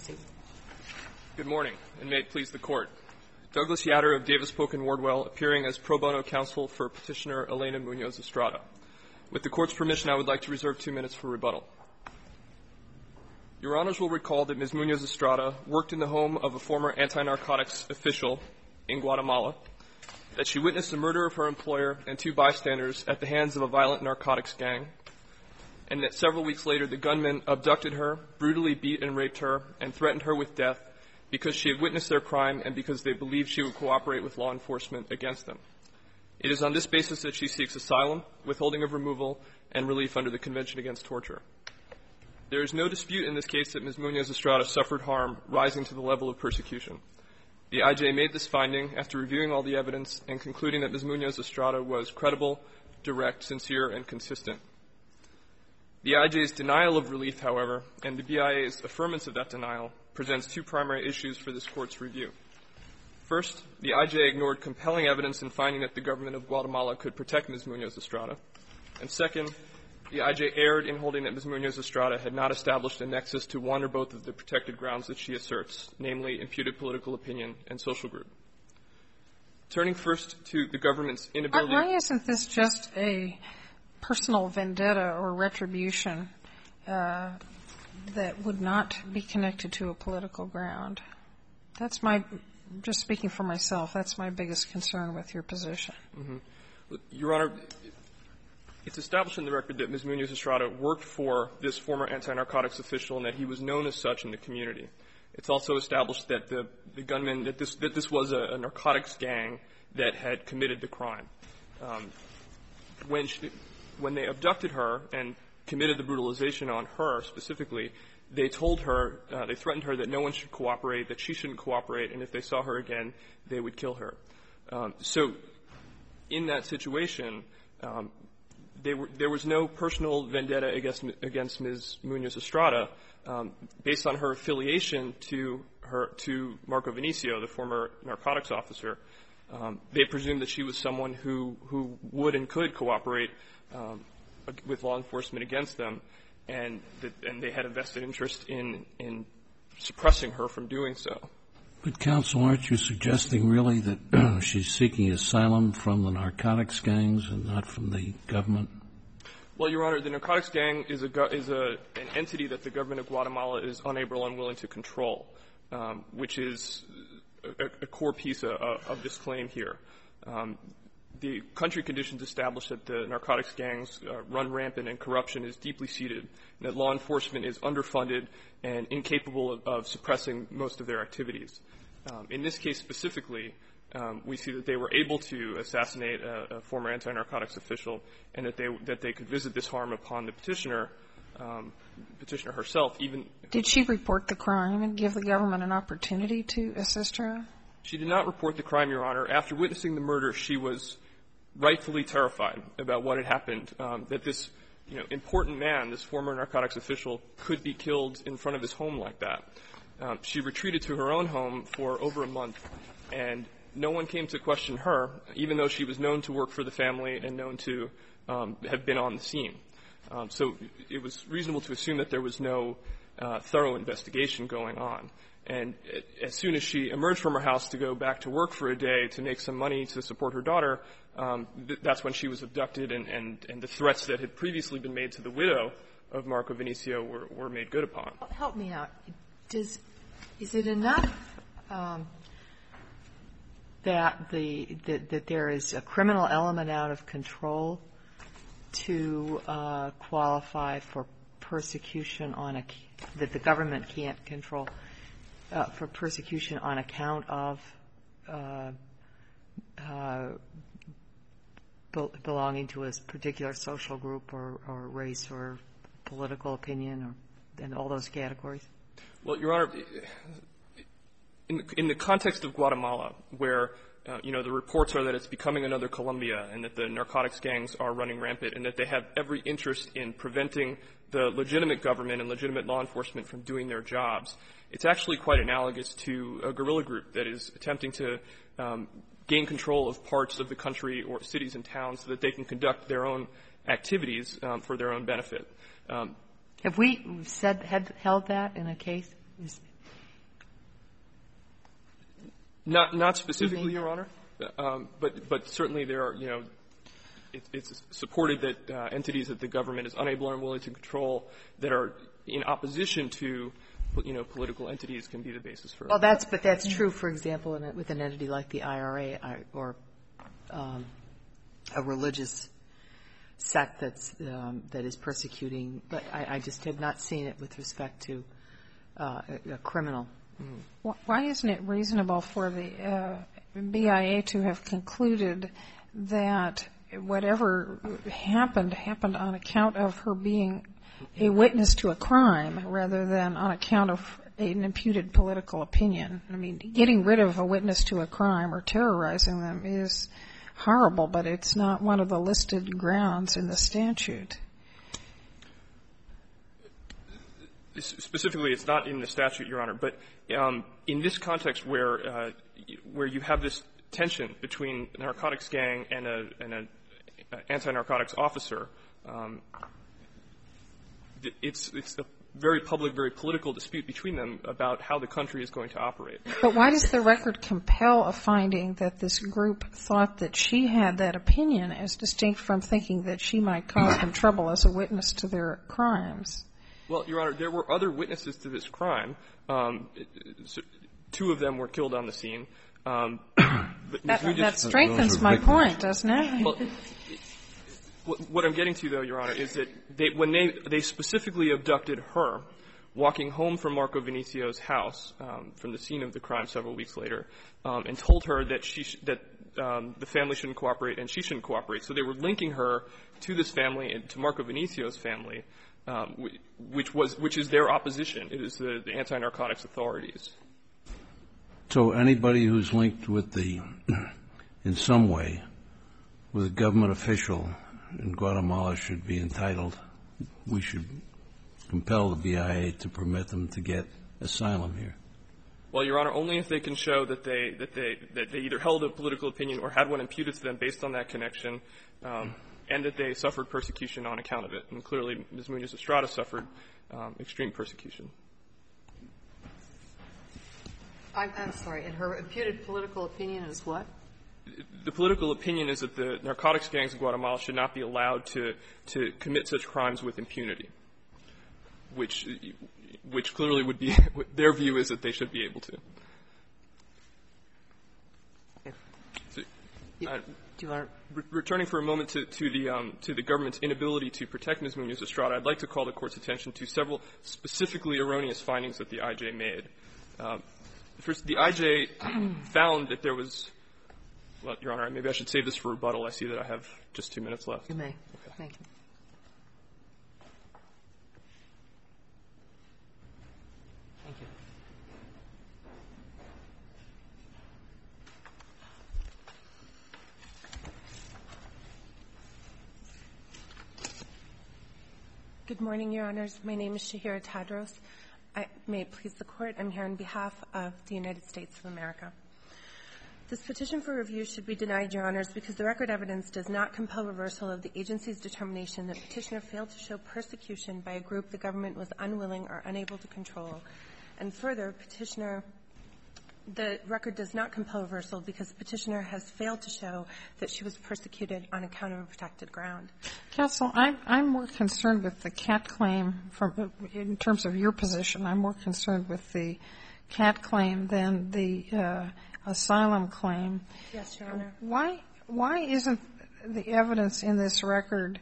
proceed. Good morning, and may it please the Court. Douglas Yatter of Davis Polk & Wardwell, appearing as pro bono counsel for Petitioner Elena Munoz-Estrada. With the Court's permission, I would like to reserve 2 minutes for rebuttal. Your Honors will recall that Ms. Munoz-Estrada worked in the home of a former anti-narcotics official in Guatemala, that she witnessed the murder of her employer and 2 bystanders at the hands of a violent narcotics gang, and that several weeks later the gunmen abducted her, brutally beat and raped her, and threatened her with death because she had witnessed their crime and because they believed she would cooperate with law enforcement against them. It is on this basis that she seeks asylum, withholding of removal, and relief under the Convention Against Torture. There is no dispute in this case that Ms. Munoz-Estrada suffered harm rising to the level of persecution. The IJ made this finding after reviewing all the evidence and concluding that Ms. Munoz-Estrada was credible, direct, sincere, and consistent. The IJ's denial of relief, however, and the BIA's affirmance of that denial presents 2 primary issues for this Court's review. First, the IJ ignored compelling evidence in finding that the government of Guatemala could protect Ms. Munoz-Estrada. And second, the IJ erred in holding that Ms. Munoz-Estrada had not established a nexus to one or both of the protected grounds that she asserts, namely imputed political opinion and social group. Turning first to the government's inability— Why isn't this just a personal vendetta or retribution that would not be connected to a political ground? That's just speaking for myself, that's my biggest concern with your position. Your Honor, it's established in the record that Ms. Munoz-Estrada worked for this former anti-narcotics official and that he was known as such in the community. It's also established that the gunman, that this was a narcotics gang that had committed the crime. When they abducted her and committed the brutalization on her specifically, they told her, they threatened her that no one should cooperate, that she shouldn't cooperate, and if they saw her again, they would kill her. So in that situation, there was no personal vendetta against Ms. Munoz-Estrada based on her affiliation to Marco Vinicio, the former narcotics officer. They presumed that she was someone who would and could cooperate with law enforcement against them, and they had a vested interest in suppressing her from doing so. But, counsel, aren't you suggesting really that she's seeking asylum from the narcotics gangs and not from the government? Well, Your Honor, the narcotics gang is an entity that the government of Guatemala is unable and unwilling to control, which is a core piece of this claim here. The country conditions establish that the narcotics gangs run rampant and corruption is deeply seated, and that law enforcement is underfunded and incapable of suppressing most of their activities. In this case specifically, we see that they were able to assassinate a former anti-narcotics official, and that they could visit this harm upon the petitioner herself. Did she report the crime and give the government an opportunity to assist her? She did not report the crime, Your Honor. After witnessing the murder, she was rightfully terrified about what had happened, that this, important man, this former narcotics official, could be killed in front of his home like that. She retreated to her own home for over a month, and no one came to question her, even though she was known to work for the family and known to have been on the scene. So it was reasonable to assume that there was no thorough investigation going on. And as soon as she emerged from her house to go back to work for a day to make some money to support her daughter, that's when she was abducted, and the threats that had previously been made to the widow of Marco Vinicio were made good upon. Help me out. Is it enough that there is a criminal element out of control to qualify for persecution that the government can't control, for persecution on account of belonging to a particular social group or race or political opinion and all those categories? Well, Your Honor, in the context of Guatemala, where the reports are that it's becoming another Colombia and that the narcotics gangs are running rampant and that they have every interest in preventing the legitimate government and legitimate law enforcement from doing their jobs, it's actually quite analogous to a guerrilla group that is attempting to gain control of parts of the country or cities and towns so that they can conduct their own activities for their own benefit. Have we held that in a case? Not specifically, Your Honor, but certainly there are, it's supported that entities that the government is unable or unwilling to control that are in opposition to, political entities can be the basis for. Well, that's true, for example, with an entity like the IRA or a religious sect that is persecuting. But I just have not seen it with respect to a criminal. Why isn't it reasonable for the BIA to have concluded that whatever happened on account of her being a witness to a crime rather than on account of an imputed political opinion? I mean, getting rid of a witness to a crime or terrorizing them is horrible, but it's not one of the listed grounds in the statute. Specifically, it's not in the statute, Your Honor, but in this context where you have this tension between a narcotics gang and an anti-narcotics officer, it's a very public, very political dispute between them about how the country is going to operate. But why does the record compel a finding that this group thought that she had that opinion as distinct from thinking that she might cause them trouble as a witness to their crimes? Well, Your Honor, there were other witnesses to this crime. Two of them were killed on the scene. That strengthens my point, doesn't it? Well, what I'm getting to, though, Your Honor, is that when they specifically abducted her, walking home from Marco Venicio's house from the scene of the crime several weeks later, and told her that the family shouldn't cooperate and she shouldn't cooperate. So they were linking her to this family and to Marco Venicio's family, which is their opposition. It is the anti-narcotics authorities. So anybody who's linked with in some way, with a government official in Guatemala should be entitled, we should compel the BIA to permit them to get asylum here. Well, Your Honor, only if they can show that they either held a political opinion or had one imputed to them based on that connection, and that they suffered persecution on account of it. And clearly, Ms. Munoz-Estrada suffered extreme persecution. I'm sorry. And her imputed political opinion is what? The political opinion is that the narcotics gangs in Guatemala should not be allowed to commit such crimes with impunity, which clearly would be their view is that they should be able to. So, do you want returning for a moment to the government's inability to protect Ms. Munoz-Estrada, I'd like to call the Court's attention to several specifically erroneous findings that the IJ made. First, the IJ found that there was — well, Your Honor, maybe I should save this for rebuttal. I see that I have just 2 minutes left. You may. Okay. Thank you. Thank you. Good morning, Your Honors. My name is Shahira Tadros. May it please the Court, I'm here on behalf of the United States of America. This petition for review should be denied, Your Honors, because the record evidence does not compel reversal of the agency's determination that Petitioner failed to show persecution by a group the government was unwilling or unable to control. And further, the record does not compel reversal because Petitioner has failed to show that she was persecuted on account of a protected ground. Counsel, I'm more concerned with the CAT claim in terms of your position. I'm more concerned with the CAT claim than the asylum claim. Yes, Your Honor. Why isn't the evidence in this record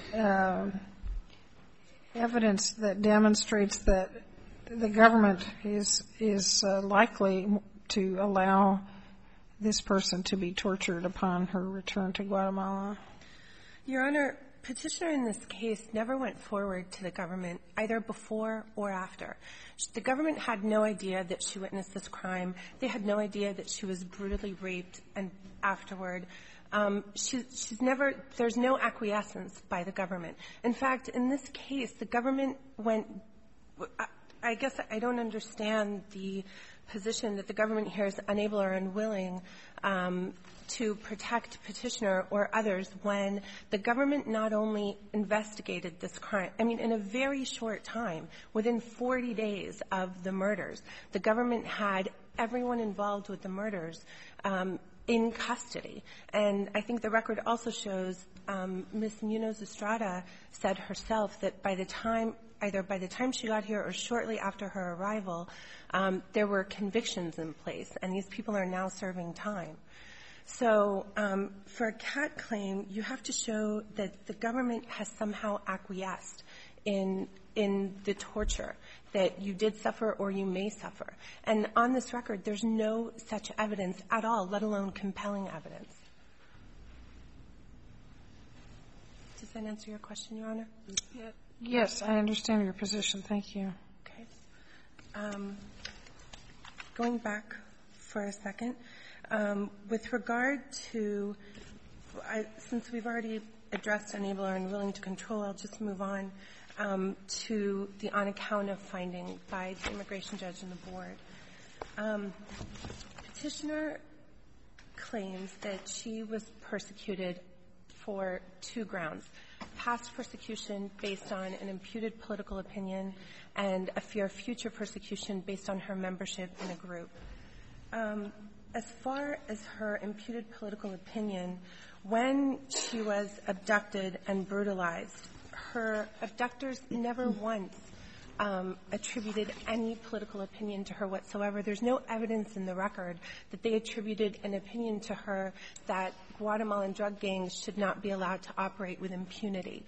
evidence that demonstrates that the government is likely to allow this person to be tortured upon her return to Guatemala? Your Honor, Petitioner in this case never went forward to the government, either before or after. The government had no idea that she witnessed this crime. They had no idea that she was brutally raped and afterward. She's never — there's no acquiescence by the government. In fact, in this case, the government went — I guess I don't understand the position that the government here is unable or unwilling to protect Petitioner or others when the government not only investigated this crime, I mean, in a very short time, within 40 days of the murders, the government had everyone involved with the murders in custody. And I think the record also shows Ms. Munoz-Estrada said herself that by the time she got here or shortly after her arrival, there were convictions in place, and these people are now serving time. So for a CAT claim, you have to show that the government has somehow acquiesced in the torture that you did suffer or you may suffer. And on this record, there's no such evidence at all, let alone compelling evidence. Does that answer your question, Your Honor? Yes, I understand your position. Thank you. Okay. Going back for a second, with regard to, since we've already addressed unable or unwilling to control, I'll just move on to the on account of finding by the immigration judge and the board. Petitioner claims that she was persecuted for two grounds: past persecution based on an imputed political opinion and a fear of future persecution based on her membership in a group. As far as her imputed political opinion, when she was abducted and brutalized, her abductors never once attributed any political opinion to her whatsoever. There's no evidence in the record that they attributed an opinion to her that Guatemalan drug gangs should not be allowed to operate with impunity.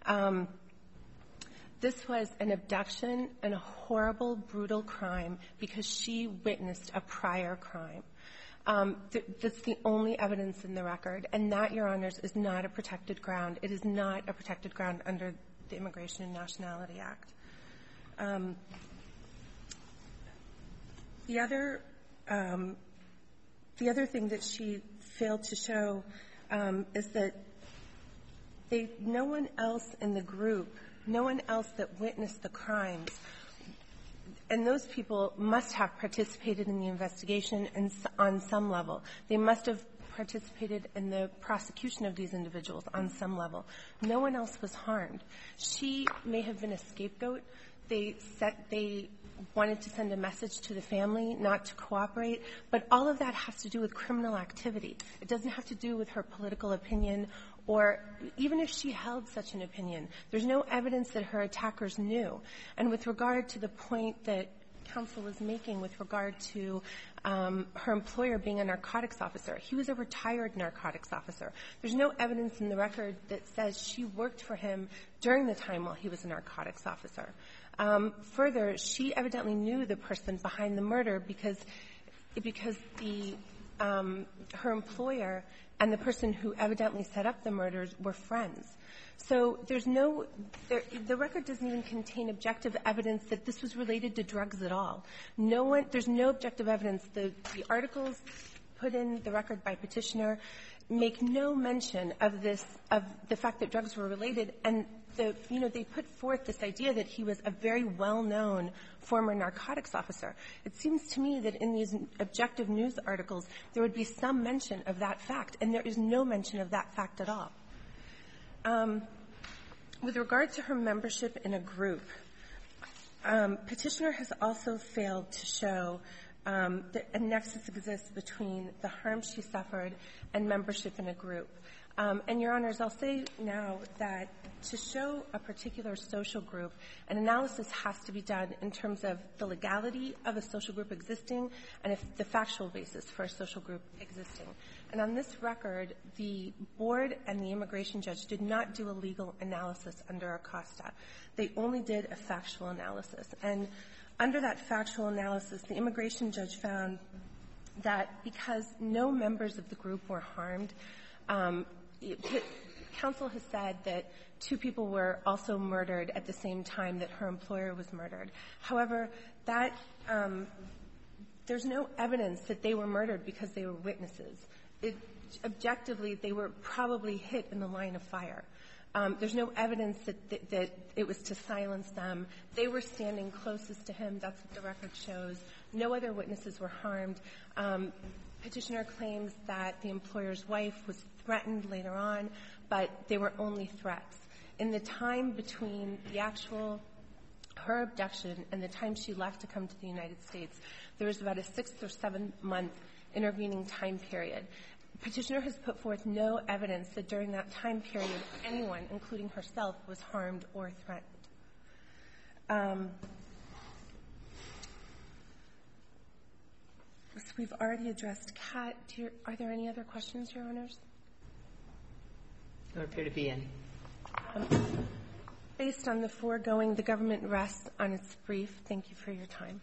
This was an abduction and a horrible, brutal crime because she witnessed a prior crime. That's the only evidence in the record, and that, Your Honors, is not a protected ground. It is not a protected ground under the Immigration and Nationality Act. The other thing that she failed to show is that no one else in the group, no one else that witnessed the crimes, and those people must have participated in the investigation on some level. They must have participated in the prosecution of these individuals on some level. No one else was harmed. She may have been a scapegoat. They wanted to send a message to the family not to cooperate, but all of that has to do with criminal activity. It doesn't have to do with her political opinion, or even if she held such an opinion, there's no evidence that her attackers knew. And with regard to the point that counsel was making with regard to her employer being a narcotics officer, he was a retired narcotics officer. There's no evidence in the record that says she worked for him during the time while he was a narcotics officer. Further, she evidently knew the person behind the murder because her employer and the person who evidently set up the murders were friends. So there's the record doesn't even contain objective evidence that this was related to drugs at all. There's no objective evidence. The articles put in the record by Petitioner make no mention of the fact that drugs were related, and they put forth this idea that he was a very well-known former narcotics officer. It seems to me that in these objective news articles, there would be some mention of that fact, and there is no mention of that fact at all. With regard to her membership in a group, Petitioner has also failed to show that a nexus exists between the harm she suffered and membership in a group. And, Your Honors, I'll say now that to show a particular social group, an analysis has to be done in terms of the legality of a social group existing and the factual basis for a social group existing. And on this record, the board and the immigration judge did not do a legal analysis under Acosta. They only did a factual analysis. And under that factual analysis, the immigration judge found that because no members of the group were harmed, counsel has said that two people were also murdered at the same time that her employer was murdered. However, that there's no evidence that they were murdered because they were witnesses. Objectively, they were probably hit in the line of fire. There's no evidence that it was to silence them. They were standing closest to him. That's what the record shows. No other witnesses were harmed. Petitioner claims that the employer's wife was threatened later on, but they were only threats. In the time between her abduction and the time she left to come to the United States, there was about a 6 or 7 month intervening time period. Petitioner has put forth no evidence that during that time period anyone, including herself, was harmed or threatened. So we've already addressed Kat. Are there any other questions, Your Honors? There appear to be any. Based on the foregoing, the government rests on its brief. Thank you for your time.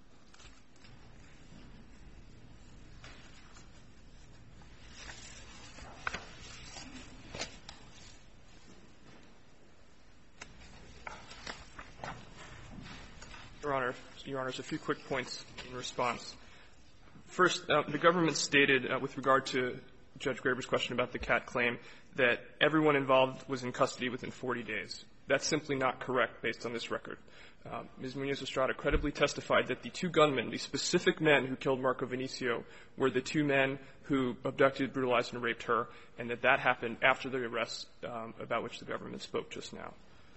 Your Honors, a few quick points in response. First, the government stated, with regard to Judge Graber's question about the Kat claim, that everyone involved was in custody within 40 days. That's simply not correct based on this record. Ms. Munoz-Estrada credibly testified that the two gunmen, the specific men who killed Marco Vinicio, were the two men who abducted, brutalized, and raped her, and that that happened after the arrests about which the government spoke just now.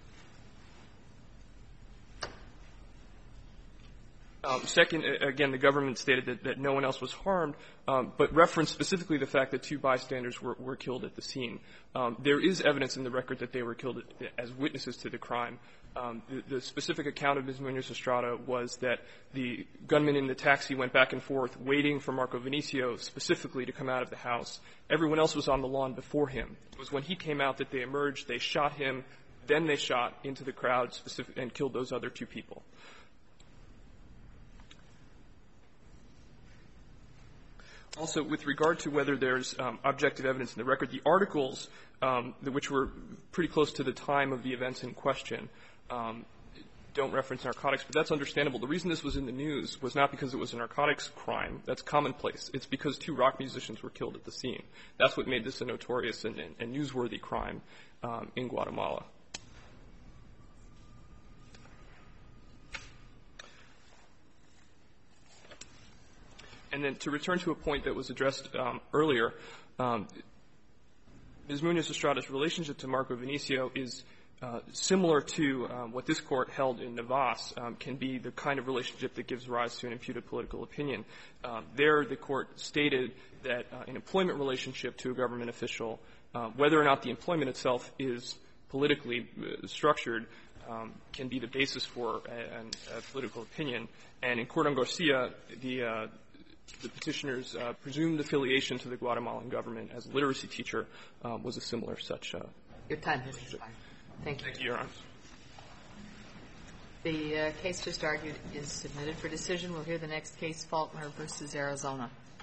Second, again, the government stated that no one else was harmed, but referenced specifically the fact that two bystanders were killed at the scene. There is evidence in the record that they were killed as witnesses to the crime. The specific account of Ms. Munoz-Estrada was that the gunman in the taxi went back and forth waiting for Marco Vinicio specifically to come out of the house. Everyone else was on the lawn before him. It was when he came out that they emerged, they shot him, then they shot into the crowd and killed those other two people. Also, with regard to whether there's objective evidence in the record, the articles, which were pretty close to the time of the events in question, don't reference narcotics, but that's understandable. The reason this was in the news was not because it was a narcotics crime. That's commonplace. It's because two rock musicians were killed at the scene. That's what made this a notorious and newsworthy crime in Guatemala. And then to return to a point that was addressed earlier, Ms. Munoz-Estrada's relationship to Marco Vinicio is similar to what this Court held in Navas, can be the kind of relationship that gives rise to an imputed political opinion. There, the Court stated that an employment relationship to a government official, whether or not the employment itself is politically structured, can be the basis for a political opinion. And in Cordon Garcia, the petitioner's presumed affiliation to the Guatemalan government as a literacy teacher was a similar such Your time has expired. Thank you. Thank you, Your Honor. The case just argued is submitted for decision. We'll hear the next case, Faulkner v. Arizona.